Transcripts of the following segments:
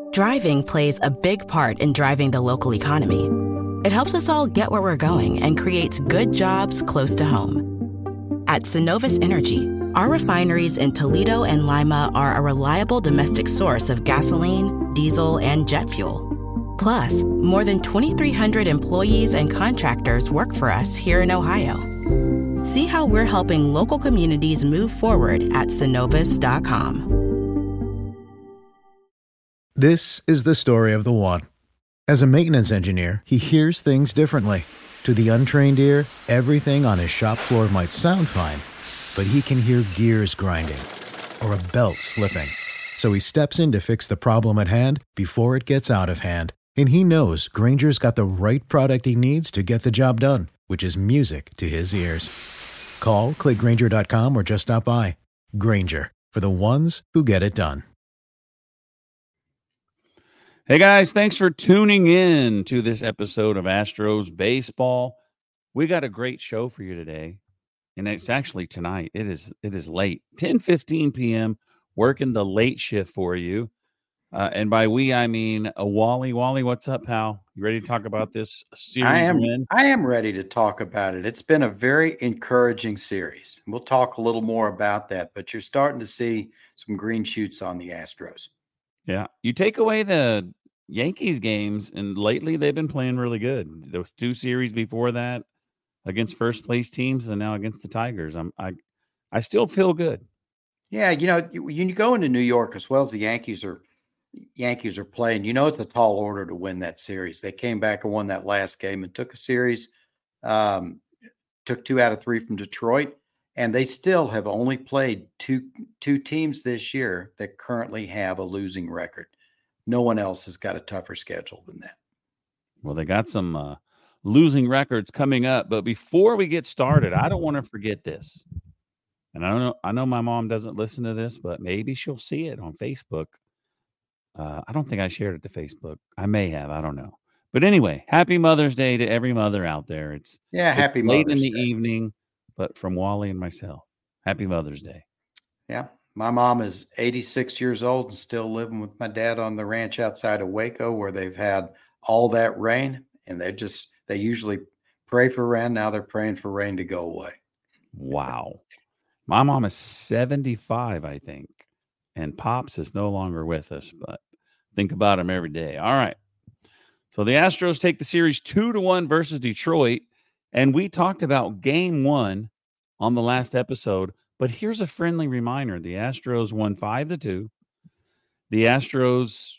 Driving plays a big part in driving the local economy. It helps us all get where we're going and creates good jobs close to home. At Synovus Energy, our refineries in Toledo and Lima are a reliable domestic source of gasoline, diesel, and jet fuel. Plus, more than 2,300 employees and contractors work for us here in Ohio. See how we're helping local communities move forward at Synovus.com. This is the story of the one. As a maintenance engineer, he hears things differently. To the untrained ear, everything on his shop floor might sound fine, but he can hear gears grinding or a belt slipping. So he steps in to fix the problem at hand before it gets out of hand. And he knows Grainger's got the right product he needs to get the job done, which is music to his ears. Call, click Grainger.com, or just stop by. Grainger, for the ones who get it done. Hey guys, thanks for tuning in to this episode of Astros Baseball. We got a great show for you today, and it's actually tonight. It is late, 10:15 p.m. Working the late shift for you, and by we I mean Wally. Wally, what's up, pal? You ready to talk about this series win? I am ready to talk about it. It's been a very encouraging series. We'll talk a little more about that, but you're starting to see some green shoots on the Astros. Yeah, you take away the Yankees games, and lately they've been playing really good. There was 2 series before that against first place teams, and now against the Tigers. I still feel good. Yeah, you go into New York as well as the Yankees are playing. It's a tall order to win that series. They came back and won that last game and took a series, took 2 out of 3 from Detroit, and they still have only played two teams this year that currently have a losing record. No one else has got a tougher schedule than that. Well, they got some losing records coming up, but before we get started, I don't want to forget this. And I know my mom doesn't listen to this, but maybe she'll see it on Facebook. I don't think I shared it to Facebook. I may have. I don't know. But anyway, happy Mother's Day to every mother out there. Happy late Mother's in the Day. evening, but from Wally and myself, happy Mother's Day. Yeah. My mom is 86 years old and still living with my dad on the ranch outside of Waco, where they've had all that rain, and they usually pray for rain. Now they're praying for rain to go away. Wow. My mom is 75, I think, and Pops is no longer with us, but think about him every day. All right. So the Astros take the series 2-1 versus Detroit, and we talked about game 1 on the last episode. But here's a friendly reminder. The Astros won 5-2. The Astros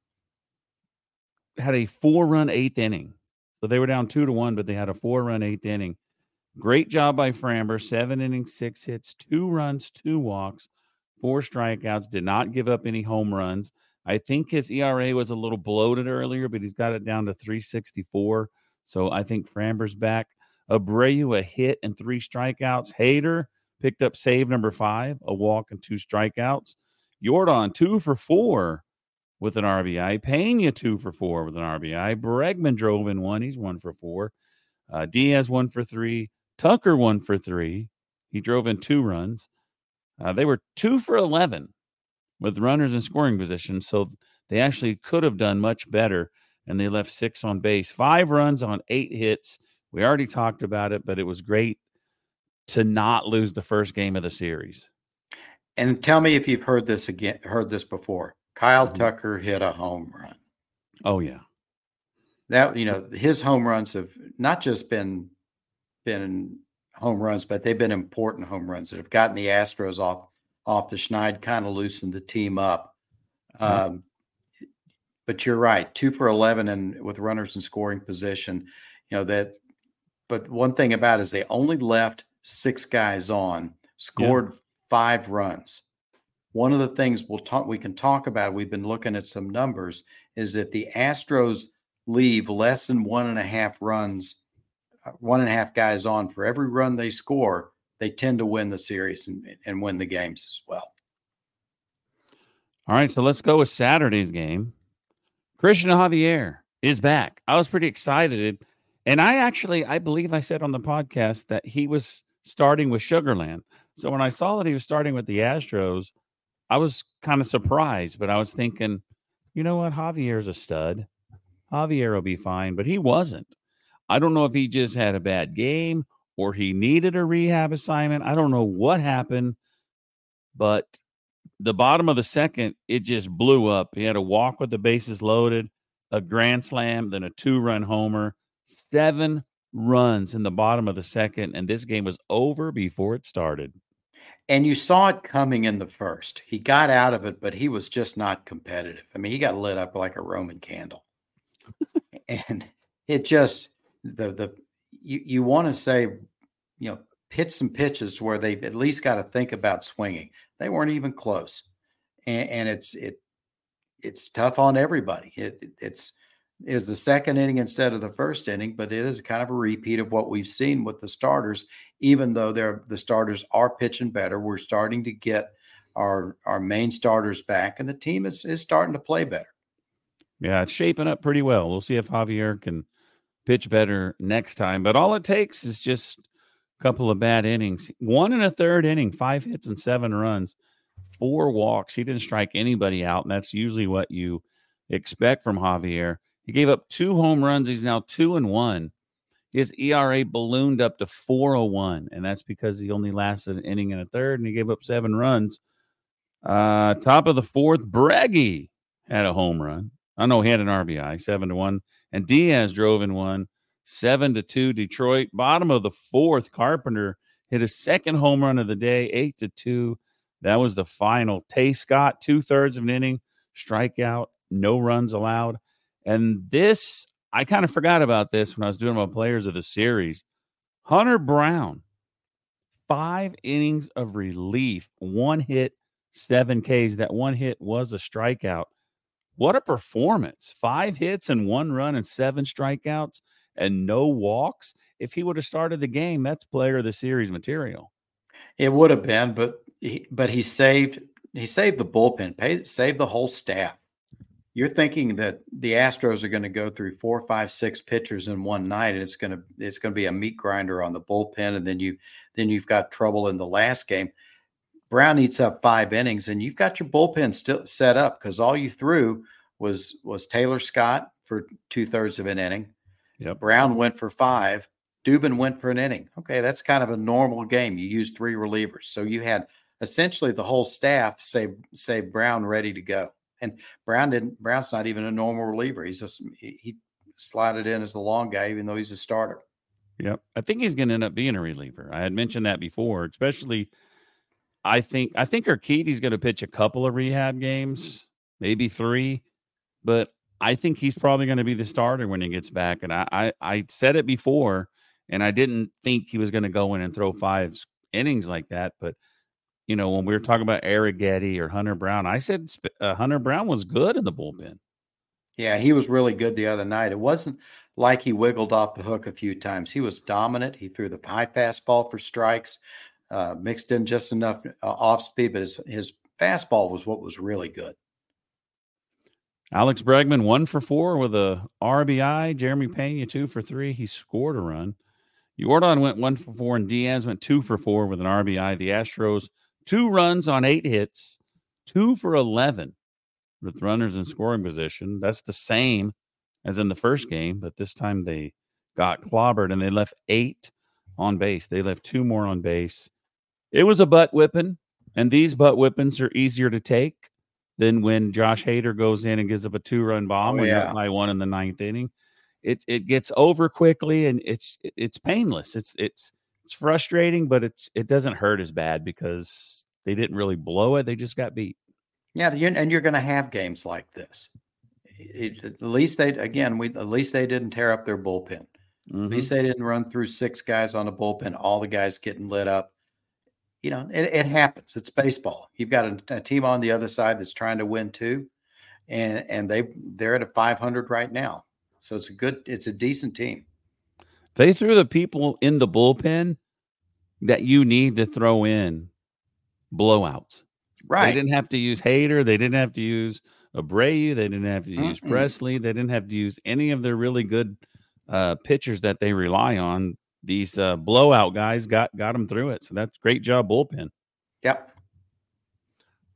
had a 4-run 8th inning. So they were down 2-1, but they had a 4-run 8th inning. Great job by Framber. 7 innings, 6 hits, 2 runs, 2 walks, 4 strikeouts. Did not give up any home runs. I think his ERA was a little bloated earlier, but he's got it down to 3.64. So I think Framber's back. Abreu, a hit and 3 strikeouts. Hader picked up save number 5, a walk and 2 strikeouts. Yordan, 2 for 4 with an RBI. Pena, 2 for 4 with an RBI. Bregman drove in 1. He's 1 for 4. Diaz, 1 for 3. Tucker, 1 for 3. He drove in 2 runs. They were 2 for 11 with runners in scoring position, so they actually could have done much better, and they left 6 on base. 5 runs on 8 hits. We already talked about it, but it was great to not lose the first game of the series. And tell me if you've heard this before. Kyle Tucker hit a home run. Oh yeah. That, his home runs have not just been home runs, but they've been important home runs that have gotten the Astros off the schneid, kind of loosened the team up. But you're right, 2 for 11 and with runners in scoring position, but one thing about it is they only left 6 guys on, scored 5 runs. One of the things we can talk about, we've been looking at some numbers, is if the Astros leave less than 1.5 runs, 1.5 guys on for every run they score, they tend to win the series and win the games as well. All right, so let's go with Saturday's game. Christian Javier is back. I was pretty excited. And I believe I said on the podcast that he was starting with Sugarland. So when I saw that he was starting with the Astros, I was kind of surprised, but I was thinking, you know what? Javier's a stud. Javier will be fine, but he wasn't. I don't know if he just had a bad game or he needed a rehab assignment. I don't know what happened, but the bottom of the second, it just blew up. He had a walk with the bases loaded, a grand slam, then a 2-run homer, 7 runs in the bottom of the second, and this game was over before it started. And you saw it coming in the first. He got out of it, but he was just not competitive. I mean, he got lit up like a Roman candle. And it just you want to say, pitch some pitches to where they've at least got to think about swinging. They weren't even close. And it's tough on everybody. It's the second inning instead of the first inning, but it is kind of a repeat of what we've seen with the starters. Even though the starters are pitching better, we're starting to get our main starters back, and the team is starting to play better. Yeah, it's shaping up pretty well. We'll see if Javier can pitch better next time. But all it takes is just a couple of bad innings. 1 1/3 inning, 5 hits and 7 runs, 4 walks. He didn't strike anybody out, and that's usually what you expect from Javier. He gave up 2 home runs. He's now 2-1. His ERA ballooned up to 4.01, and that's because he only lasted an inning and a third, and he gave up 7 runs. Top of the fourth, Breggy had a home run. I know he had an RBI, 7-1, and Diaz drove in one, 7-2 Detroit. Bottom of the fourth, Carpenter hit his second home run of the day, 8-2. That was the final. Tay Scott, 2/3 of an inning, strikeout, no runs allowed. And this, I kind of forgot about this when I was doing my players of the series. Hunter Brown, 5 innings of relief, 1 hit, 7 Ks. That 1 hit was a strikeout. What a performance. 5 hits and 1 run and 7 strikeouts and no walks. If he would have started the game, that's player of the series material. It would have been, but he saved the bullpen, saved the whole staff. You're thinking that the Astros are going to go through 4, 5, 6 pitchers in one night, and it's going to be a meat grinder on the bullpen, and then you've got trouble in the last game. Brown eats up 5 innings, and you've got your bullpen still set up because all you threw was Taylor Scott for 2/3 of an inning. Yep. Brown went for 5. Dubin went for an inning. Okay, that's kind of a normal game. You use 3 relievers, so you had essentially the whole staff say Brown ready to go. And Brown's not even a normal reliever. He slotted in as the long guy, even though he's a starter. Yep. I think he's going to end up being a reliever. I had mentioned that before, especially I think Urquidy's going to pitch a couple of rehab games, maybe 3, but I think he's probably going to be the starter when he gets back. And I said it before, and I didn't think he was going to go in and throw 5 innings like that. But, when we were talking about Arrighetti or Hunter Brown, I said Hunter Brown was good in the bullpen. Yeah, he was really good the other night. It wasn't like he wiggled off the hook a few times. He was dominant. He threw the high fastball for strikes, mixed in just enough off speed, but his fastball was what was really good. Alex Bregman 1 for 4 with a RBI. Jeremy Pena 2 for 3. He scored a run. Jordan went 1 for 4, and Diaz went 2 for 4 with an RBI. The Astros 2 runs on 8 hits, 2 for 11 with runners in scoring position. That's the same as in the first game, but this time they got clobbered and they left 8 on base. They left 2 more on base. It was a butt whipping, and these butt whippings are easier to take than when Josh Hader goes in and gives up a 2-run bomb when you're up by 1 in the 9th inning. It gets over quickly, and it's painless. It's frustrating, but it doesn't hurt as bad because they didn't really blow it. They just got beat. Yeah, and you're going to have games like this. At least they didn't tear up their bullpen. Mm-hmm. At least they didn't run through 6 guys on a bullpen, all the guys getting lit up. It happens. It's baseball. You've got a team on the other side that's trying to win too, and they're at a 500 right now. So it's a decent team. They threw the people in the bullpen that you need to throw in blowouts. Right. They didn't have to use Hader. They didn't have to use Abreu. They didn't have to use Presley. They didn't have to use any of their really good pitchers that they rely on. These blowout guys got them through it. So that's great job, bullpen. Yep.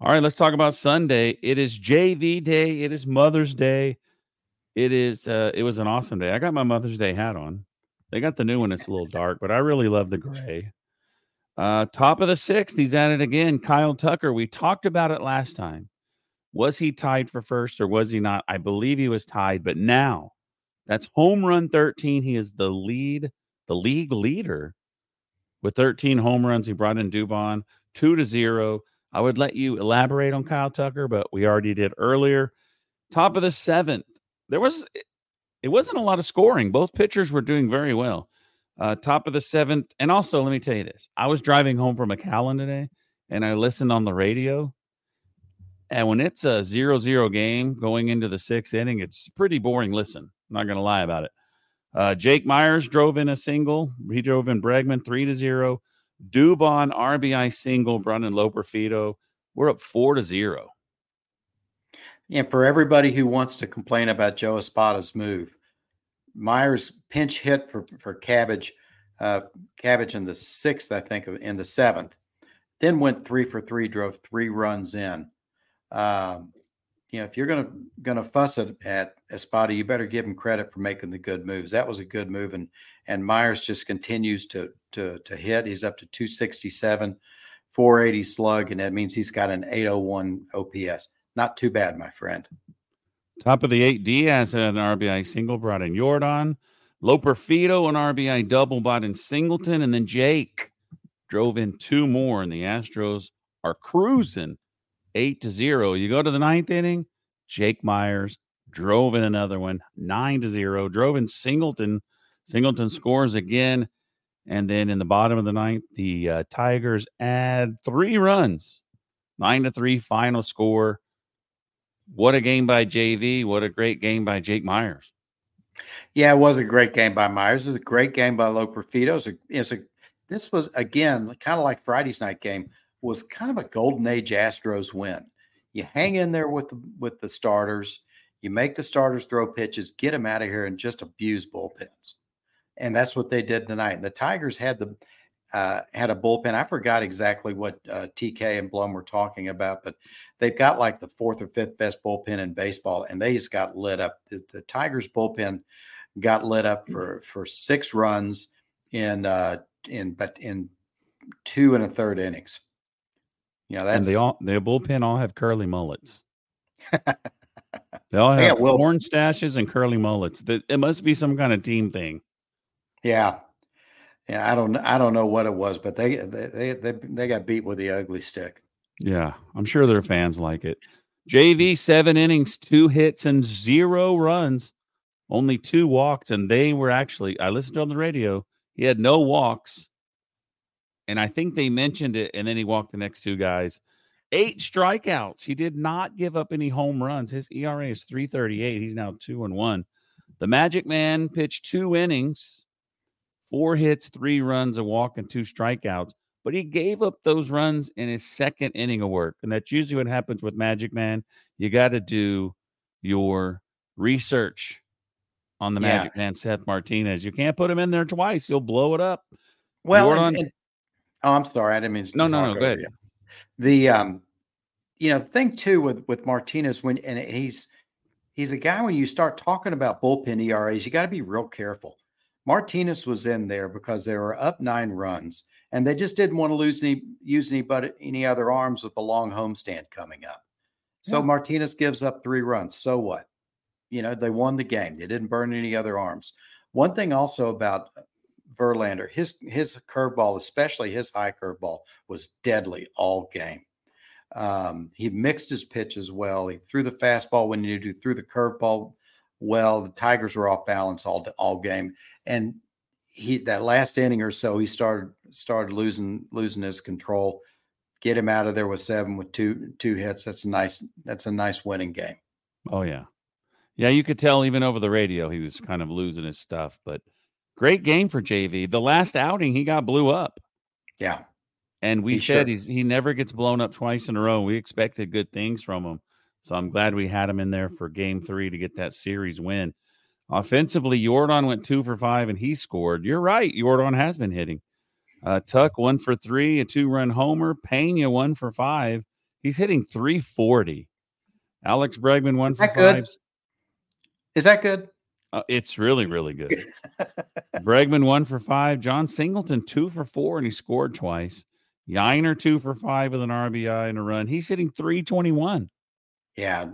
All right, let's talk about Sunday. It is JV Day. It is Mother's Day. It was an awesome day. I got my Mother's Day hat on. They got the new one. It's a little dark, but I really love the gray. Top of the sixth, he's at it again. Kyle Tucker. We talked about it last time. Was he tied for first or was he not? I believe he was tied, but now that's home run 13. He is the league leader with 13 home runs. He brought in Dubon 2-0. I would let you elaborate on Kyle Tucker, but we already did earlier. Top of the seventh. It wasn't a lot of scoring. Both pitchers were doing very well. Top of the seventh. And also, let me tell you this. I was driving home from McAllen today, and I listened on the radio. And when it's a 0-0 game going into the sixth inning, it's pretty boring listen. I'm not going to lie about it. Jake Myers drove in a single. He drove in Bregman 3-0. Dubon RBI single. Brandon Loperfido. We're up 4-0. And for everybody who wants to complain about Joe Espada's move, Myers pinch hit for Cabbage in the sixth, I think, in the seventh, then went 3 for 3, drove 3 runs in. If you're gonna fuss at Espada, you better give him credit for making the good moves. That was a good move, and Myers just continues to hit. He's up to 267, 480 slug, and that means he's got an 801 OPS. Not too bad, my friend. Top of the 8, Diaz had an RBI single, brought in Jordan. Loperfido, an RBI double, brought in Singleton. And then Jake drove in 2 more, and the Astros are cruising 8-0. You go to the 9th inning, Jake Myers drove in another one, 9-0. Drove in Singleton. Singleton scores again. And then in the bottom of the 9th, the Tigers add 3 runs. 9-3 final score. What a game by JV. What a great game by Jake Myers. Yeah, it was a great game by Myers. It was a great game by Loperfido. This was, again, kind of like Friday's night game, was kind of a golden age Astros win. You hang in there with the starters. You make the starters throw pitches, get them out of here, and just abuse bullpens. And that's what they did tonight. And the Tigers had a bullpen. I forgot exactly what TK and Blum were talking about, but they've got like the 4th or 5th best bullpen in baseball, and they just got lit up. The Tigers bullpen got lit up for 6 runs in 2 1/3 innings. And the bullpen all have curly mullets. They all have corn stashes and curly mullets. It must be some kind of team thing. Yeah. Yeah, I don't know what it was, but they got beat with the ugly stick. Yeah, I'm sure their fans like it. JV 7 innings, 2 hits and 0 runs, only 2 walks, and they were actually. I listened on the radio. He had no walks, and I think they mentioned it. And then he walked the next 2 guys. 8 strikeouts. He did not give up any home runs. His ERA is 3.38. He's now 2-1. The Magic Man pitched 2 innings. 4 hits, 3 runs, a walk, and 2 strikeouts. But he gave up those runs in his 2nd inning of work. And that's usually what happens with Magic Man. You got to do your research on the Magic Man, Seth Martinez. You can't put him in there twice. You'll blow it up. Well, I'm sorry. I didn't mean to. No, go ahead. The thing, too, with Martinez, he's a guy, when you start talking about bullpen ERAs, you got to be real careful. Martinez was in there because they were up 9 runs, and they just didn't want to use any other arms with the long homestand coming up. So Martinez gives up 3 runs. So what? They won the game. They didn't burn any other arms. One thing also about Verlander, his curveball, especially his high curveball, was deadly all game. He mixed his pitches well. He threw the fastball when he needed to, threw the curveball well. The Tigers were off balance all game. And that last inning or so, he started losing his control. Get him out of there with 7 with two hits. That's a nice winning game. Oh yeah. Yeah, you could tell even over the radio he was kind of losing his stuff, but great game for JV. The last outing he got blew up. Yeah. And we said he never gets blown up twice in a row. We expected good things from him. So I'm glad we had him in there for game 3 to get that series win. Offensively, Jordan went 2 for 5 and he scored. You're right. Jordan has been hitting. Tuck 1 for 3, a 2-run homer. Pena 1 for 5. He's hitting 340. Alex Bregman 1 Is for that good? 5. Is that good? It's really, really good. Bregman 1 for 5. John Singleton 2 for 4, and he scored twice. Yiner 2 for 5 with an RBI and a run. He's hitting 321. Yeah,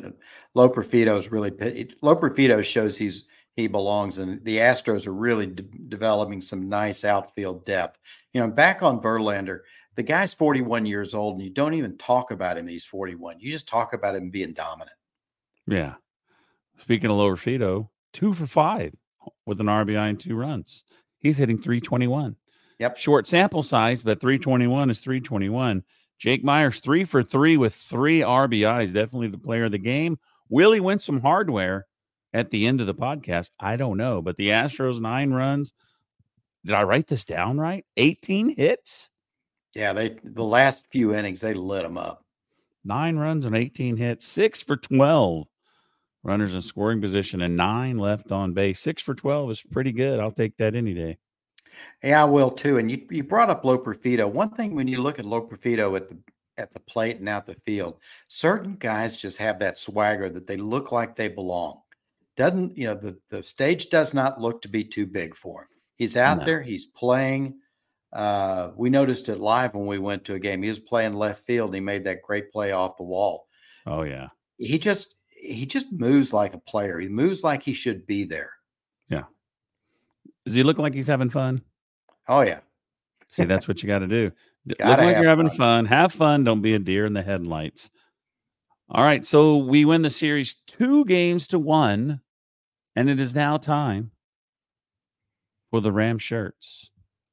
Loperfido shows he belongs, and the Astros are really developing some nice outfield depth. Back on Verlander, the guy's 41 years old, and you don't even talk about him. He's 41. You just talk about him being dominant. Yeah. Speaking of Loperfido, 2 for 5 with an RBI and 2 runs. He's hitting 321. Yep. Short sample size, but 321 is 321. Jake Myers 3 for 3 with 3 RBIs. Definitely the player of the game. Will he win some hardware at the end of the podcast? I don't know. But the Astros 9 runs. Did I write this down right? 18 hits. Yeah, the last few innings they lit them up. 9 runs and 18 hits. 6 for 12. Runners in scoring position and 9 left on base. 6 for 12 is pretty good. I'll take that any day. Yeah, I will too. And you brought up Loperfido. One thing when you look at Loperfido at the plate and out the field, certain guys just have that swagger that they look like they belong. Doesn't the stage does not look to be too big for him. He's out there. He's playing. We noticed it live when we went to a game. He was playing left field. He made that great play off the wall. Oh yeah. He just moves like a player. He moves like he should be there. Yeah. Does he look like he's having fun? Oh, yeah. See, that's what you got to do. Look like you're having fun. Have fun. Don't be a deer in the headlights. All right. So we win the series 2-1, and it is now time for the Ram Shirts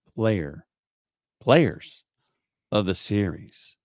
players of the series.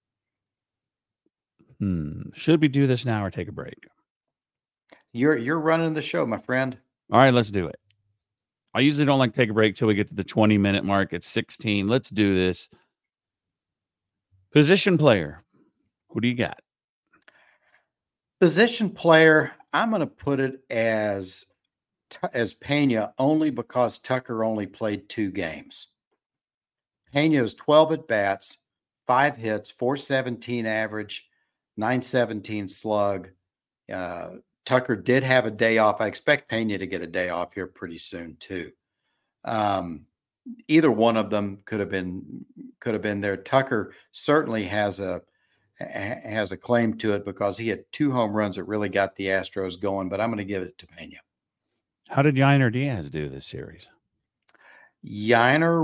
Should we do this now or take a break? You're running the show, my friend. All right, let's do it. I usually don't like to take a break till we get to the 20-minute mark at 16. Let's do this. Position player. Who do you got? Position player, I'm going to put it as Pena only because Tucker only played 2 games. Pena's 12 at-bats, 5 hits, 417 average, 917 slug. Tucker did have a day off. I expect Pena to get a day off here pretty soon too. Either one of them could have been there. Tucker certainly has a claim to it because he had 2 home runs that really got the Astros going, but I'm going to give it to Pena. How did Yainer Diaz do this series? Yainer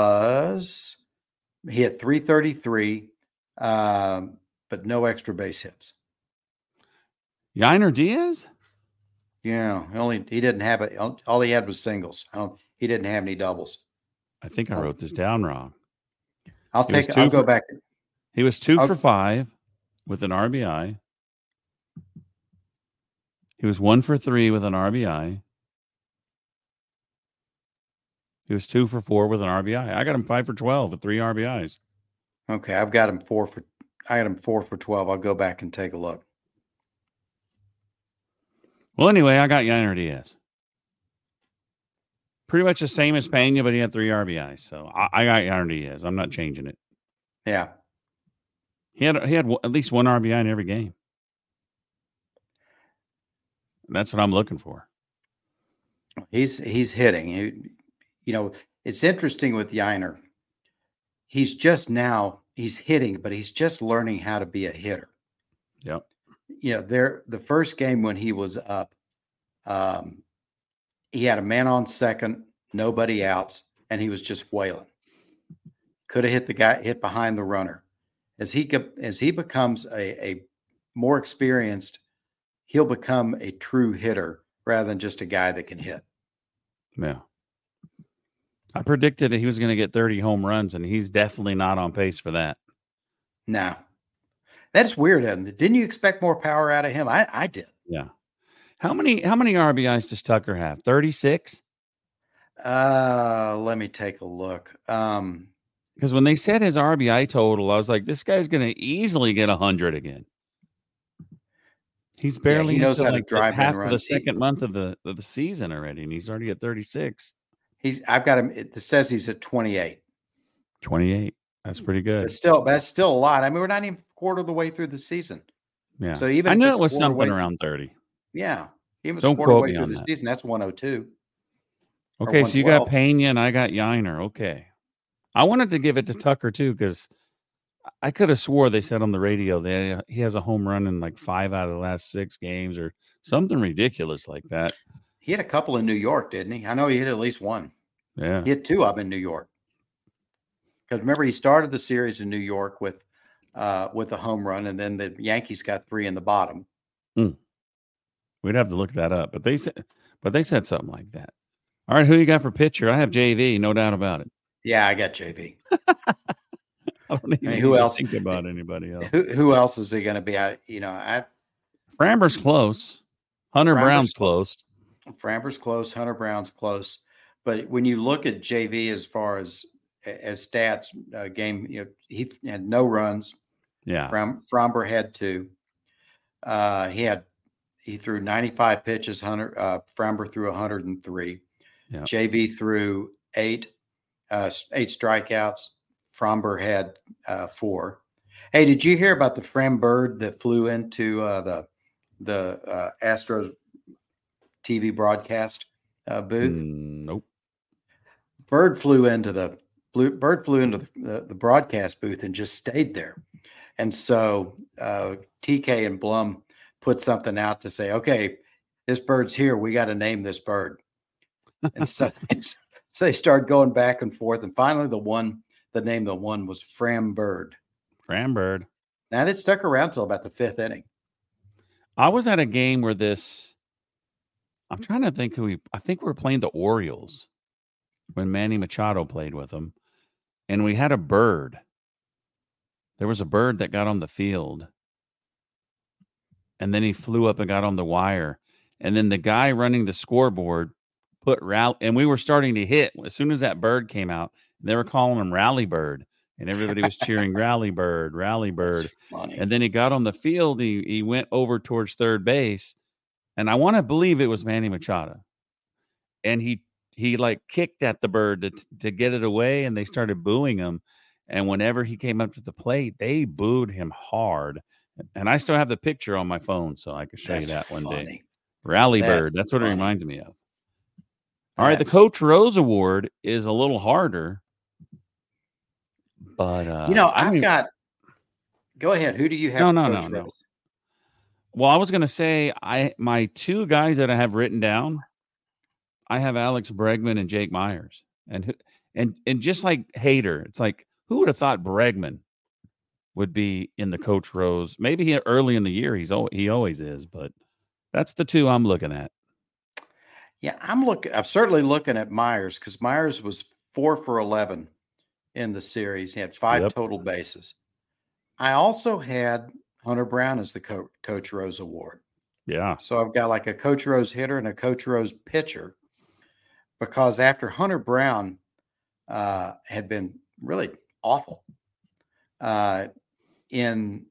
he had 333, but no extra base hits. Yainer Diaz? Yeah, he didn't have it. All he had was singles. He didn't have any doubles. I think I wrote this down wrong. I'll go back. He was 2 for 5 with an RBI. He was 1 for 3 with an RBI. He was 2 for 4 with an RBI. I got him 5 for 12 with 3 RBIs. Okay, I've got him 4 for 12. I'll go back and take a look. Well, anyway, I got Yainer Diaz. Pretty much the same as Pena, but he had 3 RBIs. So I got Yainer Diaz. I'm not changing it. Yeah. He had at least 1 RBI in every game. And that's what I'm looking for. He's hitting. It's interesting with Yainer. He's hitting, but he's just learning how to be a hitter. Yep. The first game when he was up, he had a man on second, nobody outs, and he was just wailing. Could have hit behind the runner. As he becomes a more experienced, he'll become a true hitter rather than just a guy that can hit. Yeah. I predicted that he was going to get 30 home runs, and he's definitely not on pace for that. No. That's weird, isn't it? Didn't you expect more power out of him? I did. Yeah. How many RBIs does Tucker have? 36? Let me take a look. Because when they said his RBI total, I was like, this guy's going to easily get 100 again. He's barely he knows how like to drive half and of run. the second month of the season already, and he's already at 36. I've got him. It says he's at 28. 28. That's pretty good. But that's still a lot. I mean, we're not even quarter of the way through the season. Yeah. So even I if knew it's it was quarter something way, around 30. yeah, even if Don't it's quarter quote way me through on the that. season, that's 102. Okay, so you got 112. Pena and I got Yiner. Okay. I wanted to give it to Tucker too, because I could have swore they said on the radio that he has a home run in like 5 out of the last 6 games or something ridiculous like that. He had a couple in New York, didn't he? I know he hit at least one. Yeah. He hit 2 of them in New York. Because remember, he started the series in New York with a home run, and then the Yankees got 3 in the bottom. We'd have to look that up, but they said something like that. All right, who you got for pitcher? I have JV, no doubt about it. Yeah, I got JV. I don't even who else? think about anybody else. Who else is he going to be? Framber's close. Hunter Brown's close. Framber's close. Hunter Brown's close. But when you look at JV as far as stats, game, he had no runs. Yeah. Framber had 2. He threw 95 pitches. Framber threw 103. Yeah. JV threw 8 strikeouts. Framber had 4. Hey, did you hear about the Frambird that flew into the Astros TV broadcast booth? Nope. Bird flew into the broadcast booth and just stayed there. And so TK and Blum put something out to say, okay, this bird's here. We got to name this bird. And so they started going back and forth. And finally, the name of the one was Frambird. Frambird. Now it stuck around till about the 5th inning. I was at a game where I'm trying to think I think we were playing the Orioles when Manny Machado played with them. And we had a bird. There was a bird that got on the field. And then he flew up and got on the wire. And then the guy running the scoreboard put rally, and we were starting to hit. As soon as that bird came out, they were calling him Rally Bird. And everybody was cheering Rally Bird, Rally Bird. That's funny. And then he got on the field. He went over towards third base. And I want to believe it was Manny Machado. And he like kicked at the bird to get it away, and they started booing him. And whenever he came up to the plate, they booed him hard. And I still have the picture on my phone, so I could show you that one day. Rally Bird. That's what it reminds me of. All right, the Coach Rose Award is a little harder. But go ahead. Who do you have? No. Well, I was going to say my 2 guys that I have written down, I have Alex Bregman and Jake Myers. And just like Hader, it's like, who would have thought Bregman would be in the Coach Rose? Maybe early in the year he always is, but that's the 2 I'm looking at. Yeah, I'm certainly looking at Myers, because Myers was 4 for 11 in the series. He had 5 total bases. I also had Hunter Brown as the Coach Rose Award. Yeah. So I've got like a Coach Rose hitter and a Coach Rose pitcher, because after Hunter Brown had been really awful in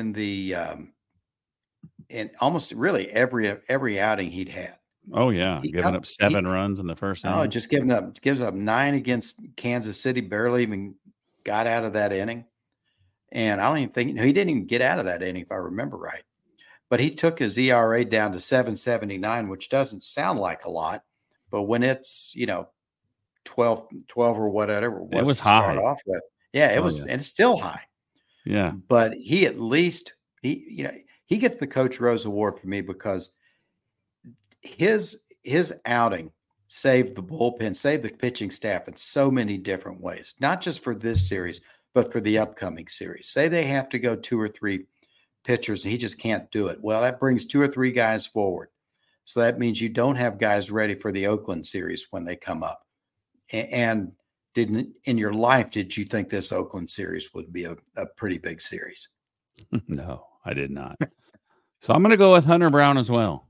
almost really every outing he'd had. Oh yeah, giving up 7 runs in the first inning. Oh, just gives up 9 against Kansas City. Barely even got out of that inning. And I don't even think he didn't even get out of that inning, if I remember right. But he took his ERA down to 7.79, which doesn't sound like a lot, but when it's 12 or whatever it was to high. start off with, it was, and it's still high. Yeah, but he at least he gets the Coach Rose Award for me, because his outing saved the bullpen, saved the pitching staff in so many different ways, not just for this series, but for the upcoming series. Say they have to go 2 or 3 pitchers and he just can't do it. Well, that brings 2 or 3 guys forward. So that means you don't have guys ready for the Oakland series when they come up. And in your life, did you think this Oakland series would be a pretty big series? No, I did not. So I'm going to go with Hunter Brown as well.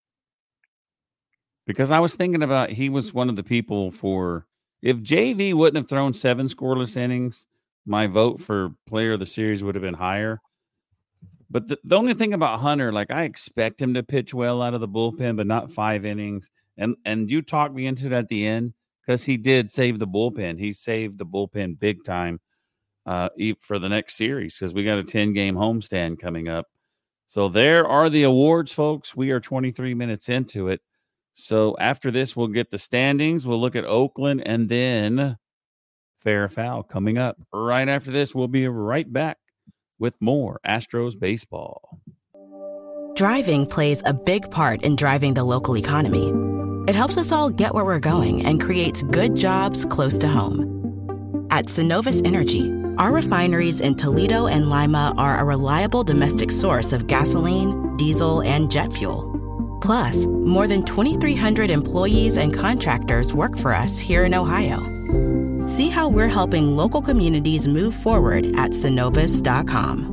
Because I was thinking about, he was one of the people if JV wouldn't have thrown 7 scoreless innings, my vote for player of the series would have been higher. But the only thing about Hunter, like, I expect him to pitch well out of the bullpen, but not 5 innings. And you talked me into it at the end, because he did save the bullpen. He saved the bullpen big time. for the next series because we got a 10-game homestand coming up. So there are the awards, folks. We are 23 minutes into it. So after this, we'll get the standings. We'll look at Oakland and then fair or foul coming up. Right after this, we'll be right back with more Astros baseball. Driving plays a big part in driving the local economy. It helps us all get where we're going and creates good jobs close to home. At Synovus Energy, our refineries in Toledo and Lima are a reliable domestic source of gasoline, diesel, and jet fuel. Plus, more than 2,300 employees and contractors work for us here in Ohio. See how we're helping local communities move forward at Synovus.com.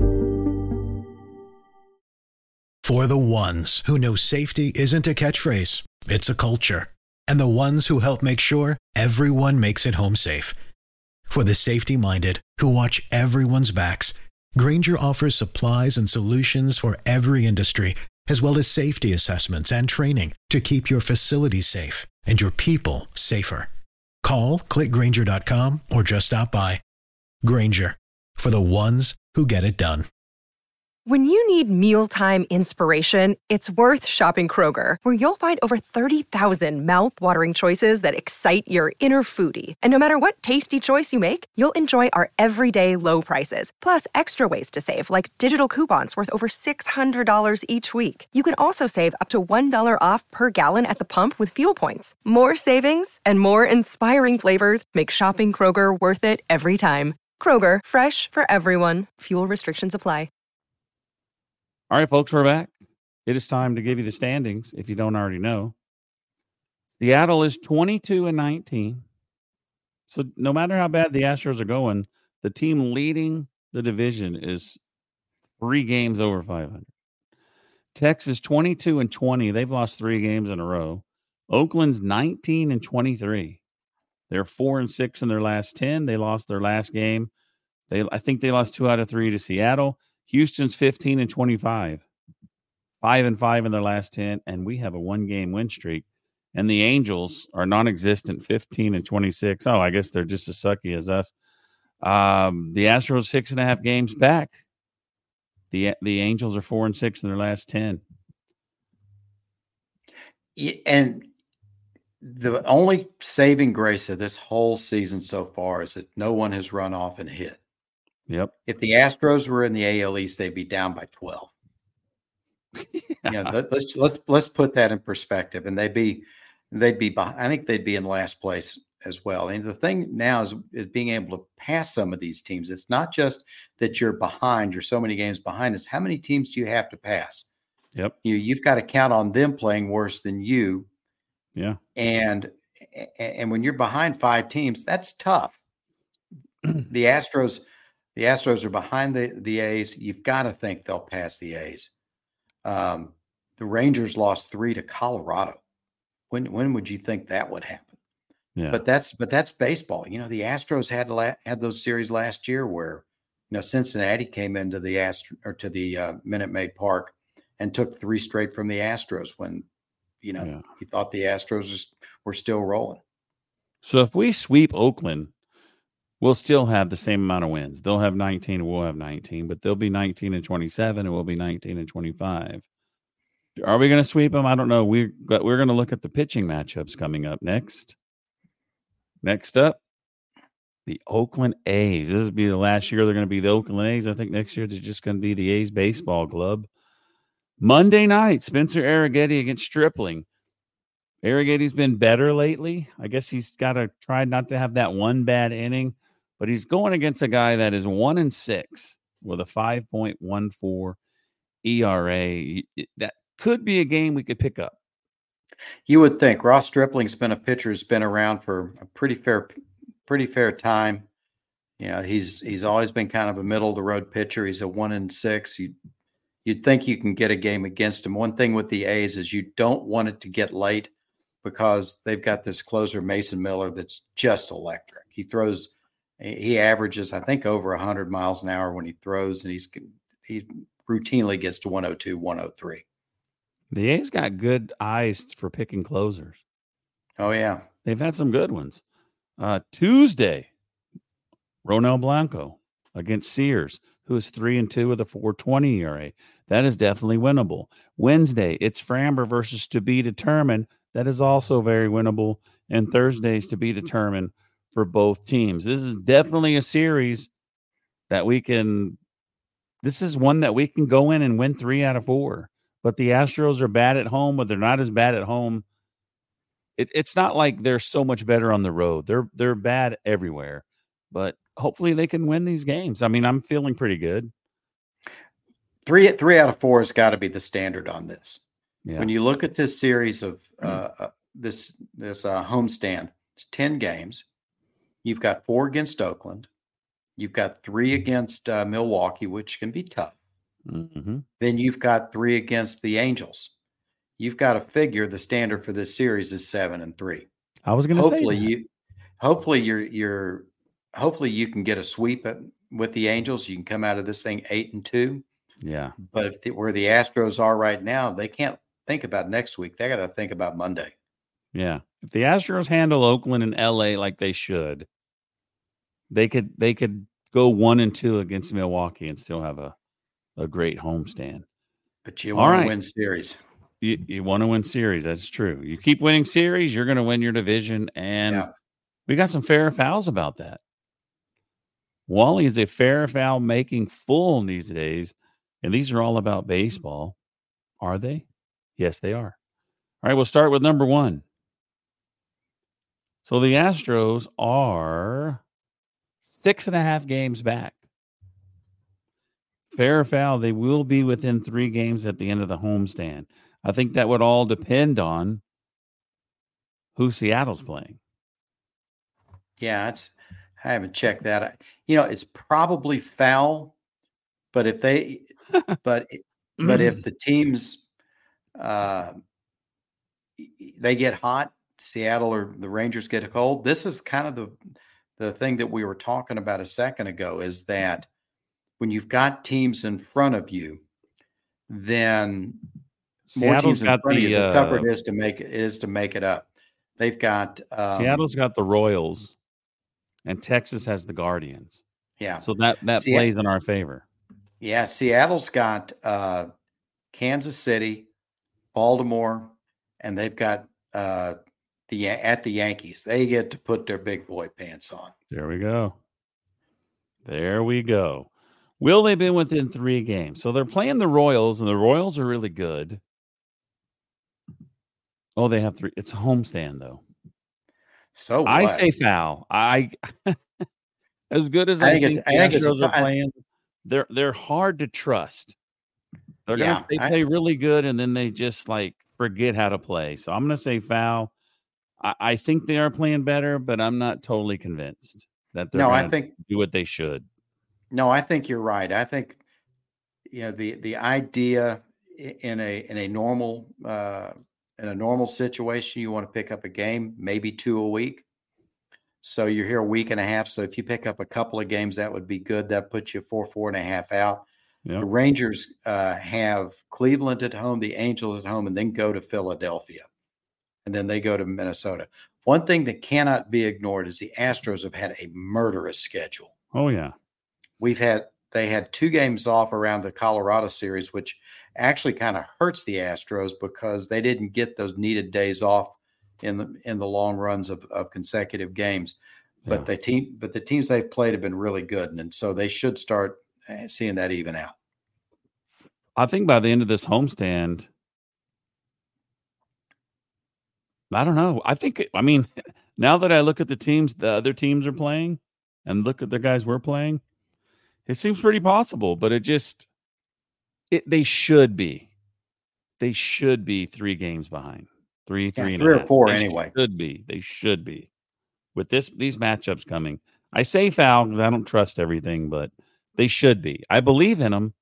For the ones who know safety isn't a catchphrase, it's a culture. And the ones who help make sure everyone makes it home safe. For the safety-minded who watch everyone's backs, Grainger offers supplies and solutions for every industry, as well as safety assessments and training to keep your facilities safe and your people safer. Call, click Grainger.com, or just stop by. Grainger, for the ones who get it done. When you need mealtime inspiration, it's worth shopping Kroger, where you'll find over 30,000 mouth-watering choices that excite your inner foodie. And no matter what tasty choice you make, you'll enjoy our everyday low prices, plus extra ways to save, like digital coupons worth over $600 each week. You can also save up to $1 off per gallon at the pump with fuel points. More savings and more inspiring flavors make shopping Kroger worth it every time. Kroger, fresh for everyone. Fuel restrictions apply. All right, folks, we're back. It is time to give you the standings, if you don't already know. Seattle is 22-19. So no matter how bad the Astros are going, the team leading the division is 3 games over 500. Texas 22-20. They've lost 3 games in a row. Oakland's 19-23. They're 4-6 in their last 10. They lost their last game. I think they lost 2 out of 3 to Seattle. Houston's 15-25, 5-5 in their last 10, and we have a 1-game win streak. And the Angels are non-existent, 15-26. Oh, I guess they're just as sucky as us. The Astros 6.5 games back. The Angels are 4-6 in their last 10. And the only saving grace of this whole season so far is that no one has run off and hit. Yep. If the Astros were in the AL East, they'd be down by 12. Yeah. Let's put that in perspective, and they'd be behind. I think they'd be in last place as well. And the thing now is being able to pass some of these teams. It's not just that you're behind; you're so many games behind. It's how many teams do you have to pass? Yep. You've got to count on them playing worse than you. Yeah. And when you're behind 5 teams, that's tough. The Astros are behind the A's. You've got to think they'll pass the A's. The Rangers lost 3 to Colorado. When would you think that would happen? Yeah. But that's baseball. You know, the Astros had those series last year where, you know, Cincinnati came into the Minute Maid Park and took 3 straight from the Astros when, you know, he thought the Astros were still rolling. So if we sweep Oakland, we'll still have the same amount of wins. They'll have 19 and we'll have 19, but they'll be 19-27 and we'll be 19-25. Are we going to sweep them? I don't know. We're going to look at the pitching matchups coming up next. Next up, the Oakland A's. This will be the last year they're going to be the Oakland A's. I think next year they're just going to be the A's baseball club. Monday night, Spencer Arrighetti against Stripling. Arrighetti's been better lately. I guess he's got to try not to have that one bad inning, but he's going against a guy that is 1-6 with a 5.14 ERA. That could be a game we could pick up. You would think. Ross Stripling's been a pitcher who's been around for a pretty fair time. You know, he's always been kind of a middle of the road pitcher. He's a 1-6. You'd think you can get a game against him. One thing with the A's is you don't want it to get late because they've got this closer, Mason Miller, that's just electric. He averages, I think, over 100 miles an hour when he throws, and he routinely gets to 102, 103. The A's got good eyes for picking closers. Oh, yeah. They've had some good ones. Tuesday, Ronel Blanco against Sears, who is 3-2 with a 4.20 ERA. That is definitely winnable. Wednesday, it's Framber versus To Be Determined. That is also very winnable. And Thursday's To Be Determined for both teams. This is definitely a series that we can. This is one that we can go in and win 3 out of 4. But the Astros are bad at home, but they're not as bad at home. It's not like they're so much better on the road. They're bad everywhere. But hopefully they can win these games. I mean, I'm feeling pretty good. 3 out of 4 has got to be the standard on this. Yeah. When you look at this series of this homestand, it's 10 games. You've got 4 against Oakland. You've got 3 against Milwaukee, which can be tough. Mm-hmm. Then you've got 3 against the Angels. You've got to figure the standard for this series is 7-3. I was going to say hopefully you can get a sweep with the Angels. You can come out of this thing 8-2. Yeah. But where the Astros are right now, they can't think about next week. They got to think about Monday. Yeah. If the Astros handle Oakland and LA like they should, they could go 1-2 against Milwaukee and still have a great homestand. But you want to win series. You want to win series. That's true. You keep winning series, you're going to win your division. And we got some fair fouls about that. Wally is a fair foul making fool these days. And these are all about baseball. Are they? Yes, they are. All right, we'll start with number 1. So the Astros are 6.5 games back. Fair or foul, they will be within 3 games at the end of the homestand. I think that would all depend on who Seattle's playing. Yeah, I haven't checked that. It's probably foul, but if they, but if the teams, they get hot, Seattle or the Rangers get cold. This is kind of the thing that we were talking about a second ago, is that when you've got teams in front of you, then more teams in front of you, the tougher it is to make it up. They've got Seattle's got the Royals, and Texas has the Guardians. Yeah, so that plays in our favor. Yeah, Seattle's got Kansas City, Baltimore, and they've got the Yankees. They get to put their big boy pants on. There we go. Will they be within 3 games? So they're playing the Royals, and the Royals are really good. Oh, they have 3. It's a homestand, though. So what? I say foul. I as good as I think the Astros are playing, they're hard to trust. They play really good, and then they just forget how to play. So I'm going to say foul. I think they are playing better, but I'm not totally convinced that they're going to do what they should. No, I think you're right. I think the idea in a normal situation, you want to pick up a game, maybe 2 a week. So you're here a week and a half. So if you pick up a couple of games, that would be good. That puts you 4.5 out. Yep. The Rangers have Cleveland at home, the Angels at home, and then go to Philadelphia. And then they go to Minnesota. One thing that cannot be ignored is the Astros have had a murderous schedule. Oh, yeah. They had 2 games off around the Colorado series, which actually kind of hurts the Astros because they didn't get those needed days off in the long runs of consecutive games. Yeah. But the teams they've played have been really good, and so they should start seeing that even out. I think by the end of this homestand, I don't know. Now that I look at the teams the other teams are playing and look at the guys we're playing, it seems pretty possible, but they should be 3 games behind. 3 or 4 anyway. They should be. With these matchups coming. I say foul because I don't trust everything, but they should be. I believe in them,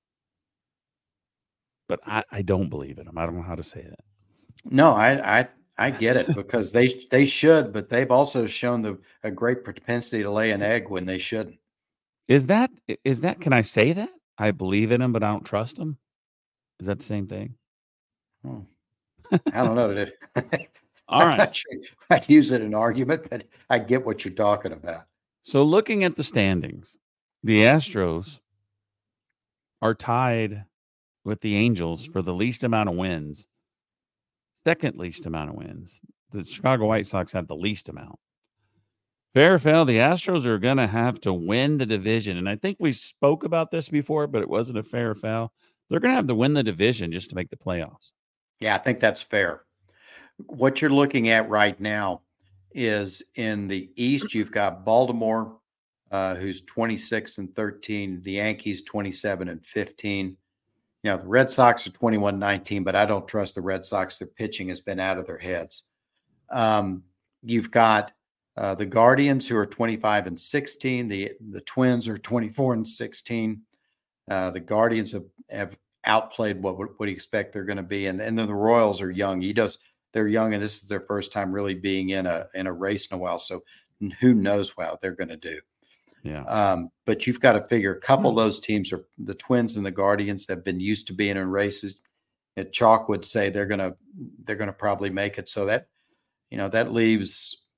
but I don't believe in them. I don't know how to say that. No, I get it because they should, but they've also shown a great propensity to lay an egg when they shouldn't. Is that can I say that? I believe in them, but I don't trust them? Is that the same thing? I don't know. All right. I'm not sure I'd use it in an argument, but I get what you're talking about. So looking at the standings, The Astros are tied with the Angels for the least amount of wins. Second least amount of wins. The Chicago White Sox have the least amount. Fair or foul, the Astros are going to have to win the division. And I think we spoke about this before, but it wasn't a fair or foul. They're going to have to win the division just to make the playoffs. Yeah, I think that's fair. What you're looking at right now is in the East, you've got Baltimore, who's 26-13, the Yankees 27-15. You know, the Red Sox are 21-19, but I don't trust the Red Sox. Their pitching has been out of their heads. You've got the Guardians, who are 25-16. The Twins are 24-16. The Guardians have outplayed what you expect they're going to be, and then the Royals are young. They're young, and this is their first time really being in a race in a while. So who knows what they're going to do? Yeah. But you've got to figure a couple of those teams are the Twins and the Guardians have been used to being in races. And Chalk would say they're going to probably make it. So that, that leaves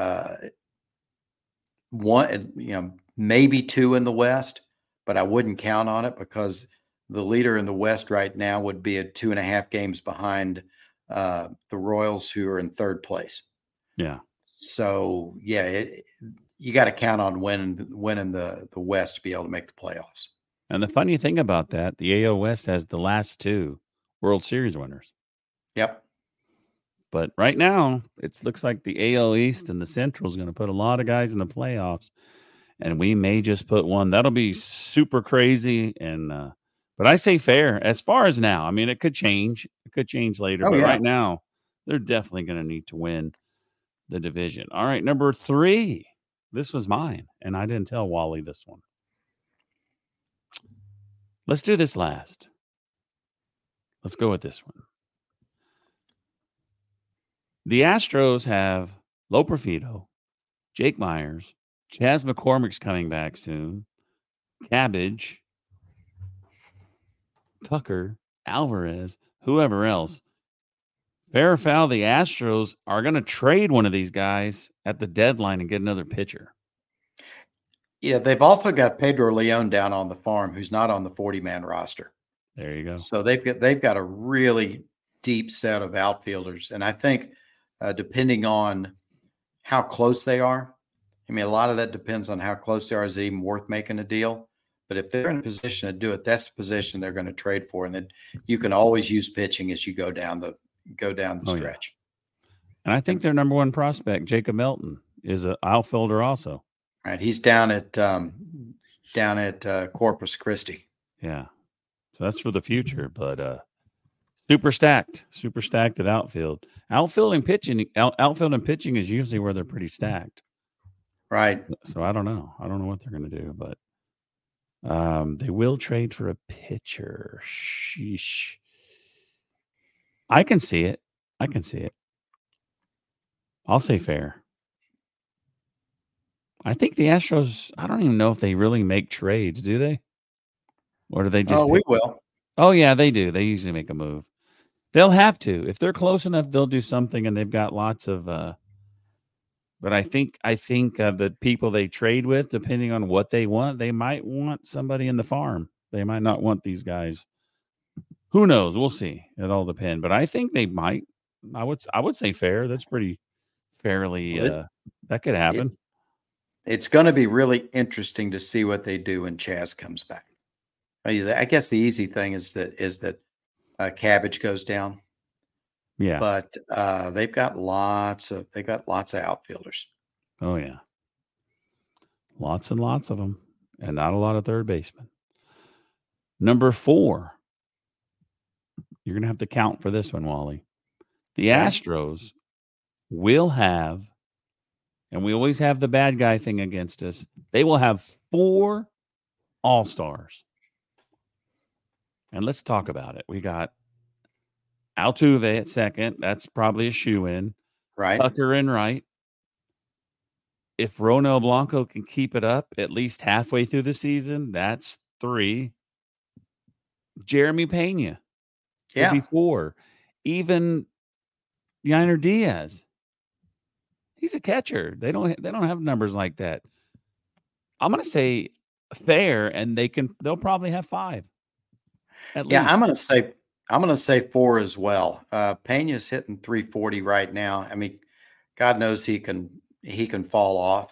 one, maybe two in the West, but I wouldn't count on it because the leader in the West right now would be at 2.5 games behind the Royals, who are in third place. Yeah. So you got to count on winning the West to be able to make the playoffs. And the funny thing about that, the AL West has the last two World Series winners. Yep. But right now, it looks like the AL East and the Central is going to put a lot of guys in the playoffs, and we may just put one. That'll be super crazy. And but I say fair as far as now. I mean, it could change. It could change later. But right now, they're definitely going to need to win the division. All right, number 3. This was mine, and I didn't tell Wally this one. Let's do this last. Let's go with this one. The Astros have Loperfido, Jake Myers, Chas McCormick's coming back soon, Cabbage, Tucker, Alvarez, whoever else. Fair or foul, the Astros are going to trade one of these guys at the deadline and get another pitcher. Yeah, they've also got Pedro Leon down on the farm, who's not on the 40-man roster. There you go. So they've got a really deep set of outfielders, and I think depending on how close they are, I mean, a lot of that depends on how close they are. Is it even worth making a deal? But if they're in a position to do it, that's the position they're going to trade for, and then you can always use pitching as you go down the stretch. Yeah. And I think their number one prospect, Jacob Melton, is an outfielder also. Right, he's down at Corpus Christi. Yeah, so that's for the future. But super stacked at outfield. Outfield and pitching is usually where they're pretty stacked. Right. So I don't know. I don't know what they're going to do, but they will trade for a pitcher. Sheesh. I can see it. I'll say fair. I think the Astros, I don't even know if they really make trades, do they? Or do they just... Oh, we will. Oh, yeah, they do. They usually make a move. They'll have to. If they're close enough, they'll do something, and they've got lots of... But I think the people they trade with, depending on what they want, they might want somebody in the farm. They might not want these guys. Who knows? We'll see. It all depends. But I think they might. I would say fair. That's pretty fairly... that could happen. It's going to be really interesting to see what they do when Chas comes back. I guess the easy thing is that Cabbage goes down. Yeah, but they've got lots of outfielders. Oh yeah, lots and lots of them, and not a lot of third basemen. Number 4, you're gonna have to count for this one, Wally. The Astros will have. And we always have the bad guy thing against us. They will have 4 all-stars. And let's talk about it. We got Altuve at second. That's probably a shoe-in. Right. Tucker in right. If Ronel Blanco can keep it up at least halfway through the season, that's 3. Jeremy Pena. Yeah. Could be 4. Even Yainer Diaz. He's a catcher. They don't have numbers like that. I'm going to say fair, and they'll probably have 5. At Yeah, least. I'm gonna say 4 as well. Pena's hitting 340 right now. I mean, God knows he can fall off.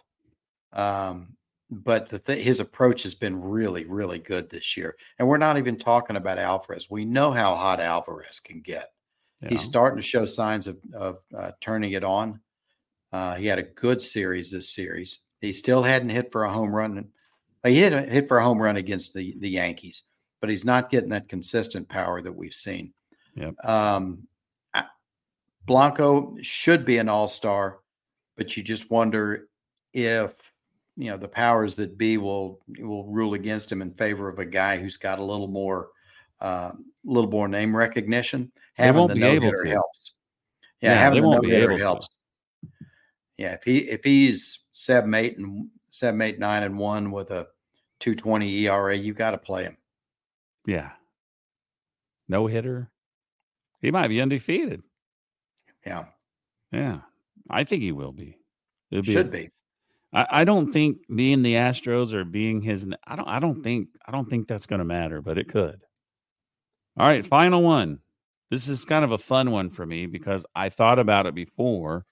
But his approach has been really, really good this year. And we're not even talking about Alvarez. We know how hot Alvarez can get. Yeah. He's starting to show signs of turning it on. He had a good series this series. He still hadn't hit for a home run. He hit for a home run against the Yankees, but he's not getting that consistent power that we've seen. Yep. Blanco should be an all-star, but you just wonder if the powers that be will rule against him in favor of a guy who's got a little more name recognition. Having the no-hitter helps. Yeah, having the no-hitter helps. Yeah, if he's 7.8-9-1 with a 2.20 ERA, you got to play him. Yeah. No hitter. He might be undefeated. Yeah. Yeah. I think he will be. Should be. I don't think being the Astros or being his. I don't think that's going to matter, but it could. All right, final one. This is kind of a fun one for me because I thought about it before.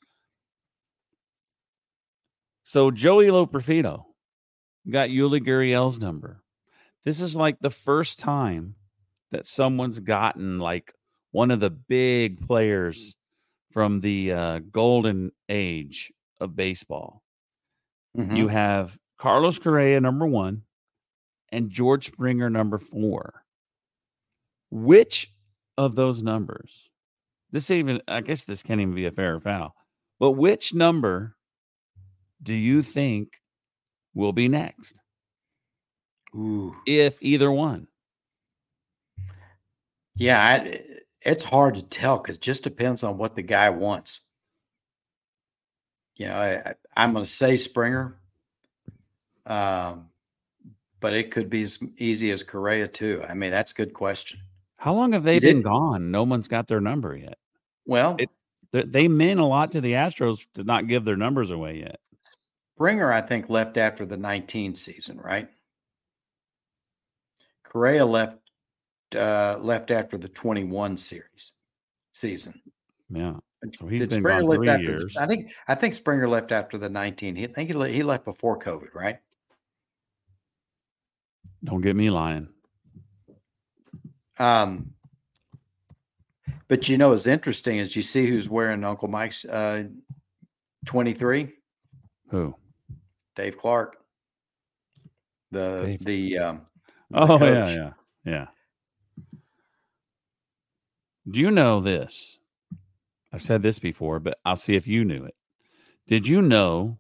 So Joey Loperfido got Yuli Gurriel's number. This is like the first time that someone's gotten like one of the big players from the golden age of baseball. Mm-hmm. You have Carlos Correa, number 1, and George Springer, number 4. Which of those numbers? I guess this can't even be a fair or foul. But which number do you think will be next? Ooh. If either one. Yeah, it's hard to tell because it just depends on what the guy wants. I'm going to say Springer, but it could be as easy as Correa too. I mean, that's a good question. How long have they been gone? No one's got their number yet. Well, they mean a lot to the Astros to not give their numbers away yet. Springer, I think, left after the 19 season, right? Correa left after the 21 season. Yeah. So he's Did been Springer gone 3 left years. I think Springer left after the 19. He left before COVID, right? Don't get me lying. But what's interesting is you see who's wearing Uncle Mike's 23. Who? Dave Clark. Dave. The coach. Yeah. Do you know this? I've said this before, but I'll see if you knew it. Did you know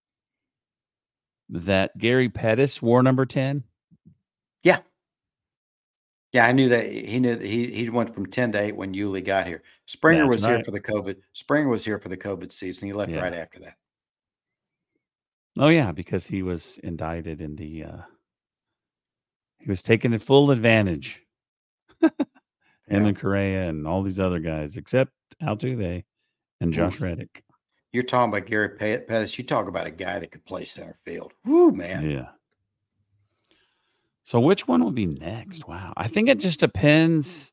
that Gary Pettis wore number 10? Yeah. Yeah, I knew that. He knew that he went from 10 to 8 when Yuli got here. Springer was here for the COVID. Springer was here for the COVID season. He left right after that. Oh yeah, because he was indicted in the he was taking full advantage. Him and Correa and all these other guys, except Altuve and Josh Reddick. You're talking about Gary Pettis. You talk about a guy that could play center field. Woo, man. Yeah. So which one will be next? Wow. I think it just depends.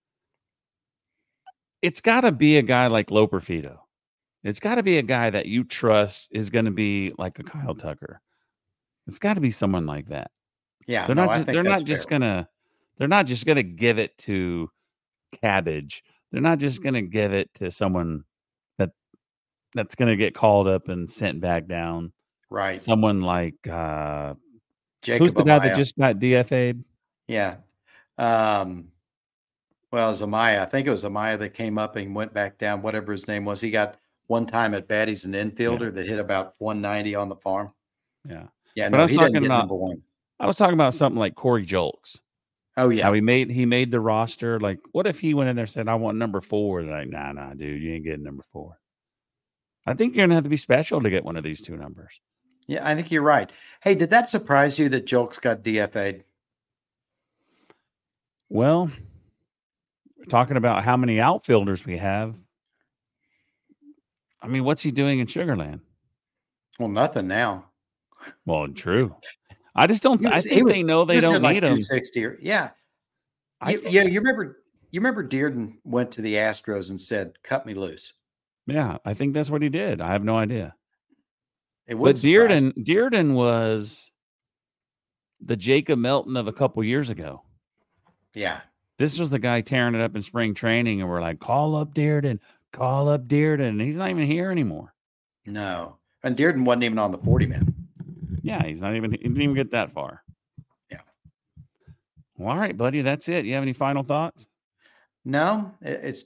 It's got to be a guy like Loperfido. It's got to be a guy that you trust is going to be like a Kyle Tucker. It's got to be someone like that. Yeah. They're not just going to give it to Cabbage. They're not just going to give it to someone that's going to get called up and sent back down. Right. Someone like Jacob who's the guy Amaya. that just got DFA'd? Yeah. Well, it was Amaya. I think it was Amaya that came up and went back down, whatever his name was. He got one time at bat. He's an infielder that hit about 190 on the farm. Yeah. Yeah, but no, he didn't get number 1. I was talking about something like Corey Julks. Oh, yeah. How he made the roster. Like, what if he went in there and said, I want number 4? They're like, nah, dude, you ain't getting number 4. I think you're going to have to be special to get one of these 2 numbers. Yeah, I think you're right. Hey, did that surprise you that Julks got DFA'd? Well, we're talking about how many outfielders we have. I mean, what's he doing in Sugar Land? Well, nothing now. Well, true. I just don't. I think they know they don't need him. 260. Yeah. You remember Dearden went to the Astros and said, "Cut me loose." Yeah, I think that's what he did. I have no idea. But Dearden was the Jacob Melton of a couple years ago. Yeah. This was the guy tearing it up in spring training, and we're like, call up Dearden. And he's not even here anymore. No. And Dearden wasn't even on the 40-man. Yeah, he didn't even get that far. Yeah. Well, all right, buddy, that's it. You have any final thoughts? No, at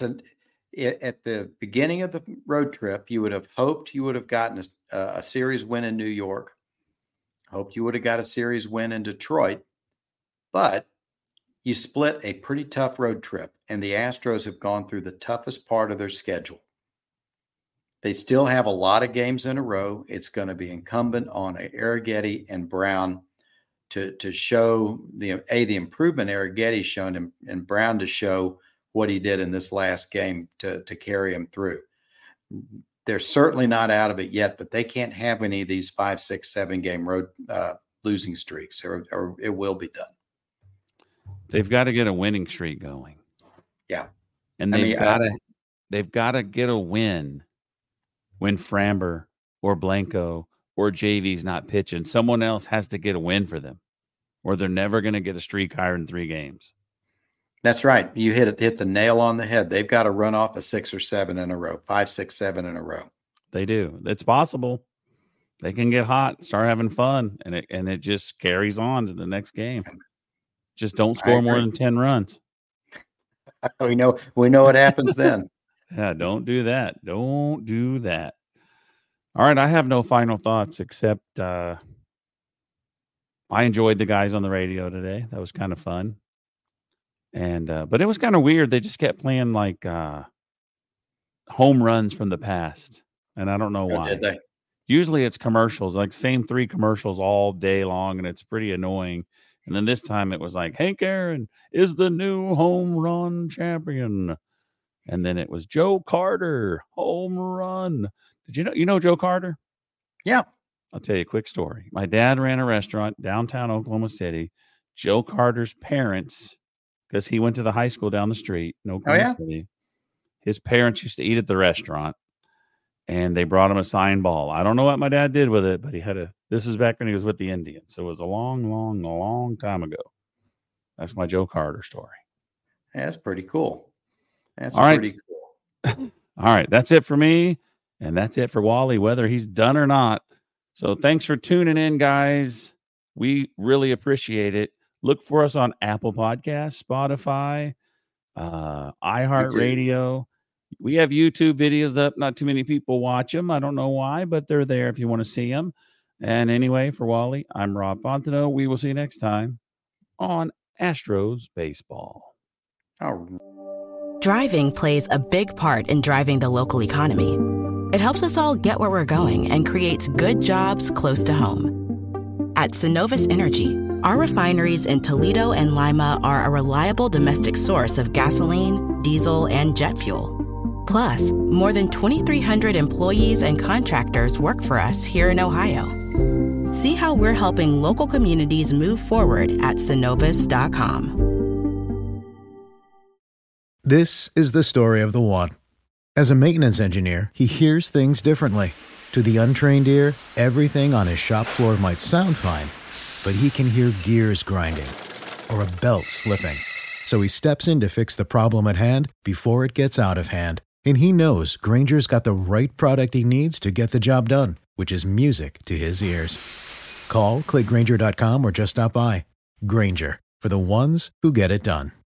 the beginning of the road trip, you would have hoped you would have gotten a series win in New York. Hoped you would have got a series win in Detroit, but you split a pretty tough road trip, and the Astros have gone through the toughest part of their schedule. They still have a lot of games in a row. It's going to be incumbent on Arrighetti and Brown to show the improvement Arrighetti's shown and Brown to show what he did in this last game to carry him through. They're certainly not out of it yet, but they can't have any of these 5, 6, 7 game road losing streaks, or it will be done. They've got to get a winning streak going. Yeah. And they've got to get a win when Framber or Blanco or JV's not pitching. Someone else has to get a win for them, or they're never going to get a streak higher than 3 games. That's right. You hit the nail on the head. They've got to run off a 6 or 7 in a row, 5, 6, 7 in a row. They do. It's possible. They can get hot, start having fun, and it just carries on to the next game. Just don't score more than 10 runs. We know what happens then. Yeah, don't do that. Don't do that. All right, I have no final thoughts except I enjoyed the guys on the radio today. That was kind of fun. And but it was kind of weird. They just kept playing like home runs from the past. And I don't know why. Did they? Usually it's commercials, like same 3 commercials all day long, and it's pretty annoying. And then this time it was like, Hank Aaron is the new home run champion. And then it was Joe Carter, home run. Did you know Joe Carter? Yeah. I'll tell you a quick story. My dad ran a restaurant downtown Oklahoma City. Joe Carter's parents, because he went to the high school down the street in Oklahoma City, his parents used to eat at the restaurant, and they brought him a signed ball. I don't know what my dad did with it, but this is back when he was with the Indians. So it was a long, long, long time ago. That's my Joe Carter story. Yeah, that's pretty cool. That's pretty cool. All right. That's it for me. And that's it for Wally, whether he's done or not. So thanks for tuning in, guys. We really appreciate it. Look for us on Apple Podcasts, Spotify, iHeartRadio. We have YouTube videos up. Not too many people watch them. I don't know why, but they're there if you want to see them. And anyway, for Wally, I'm Rob Fontenot. We will see you next time on Astros Baseball. Driving plays a big part in driving the local economy. It helps us all get where we're going and creates good jobs close to home. At Synovus Energy, our refineries in Toledo and Lima are a reliable domestic source of gasoline, diesel, and jet fuel. Plus, more than 2,300 employees and contractors work for us here in Ohio. See how we're helping local communities move forward at Synovus.com. This is the story of the one. As a maintenance engineer, he hears things differently. To the untrained ear, everything on his shop floor might sound fine, but he can hear gears grinding or a belt slipping. So he steps in to fix the problem at hand before it gets out of hand. And he knows Grainger's got the right product he needs to get the job done, which is music to his ears. Call, click Grainger.com, or just stop by. Grainger, for the ones who get it done.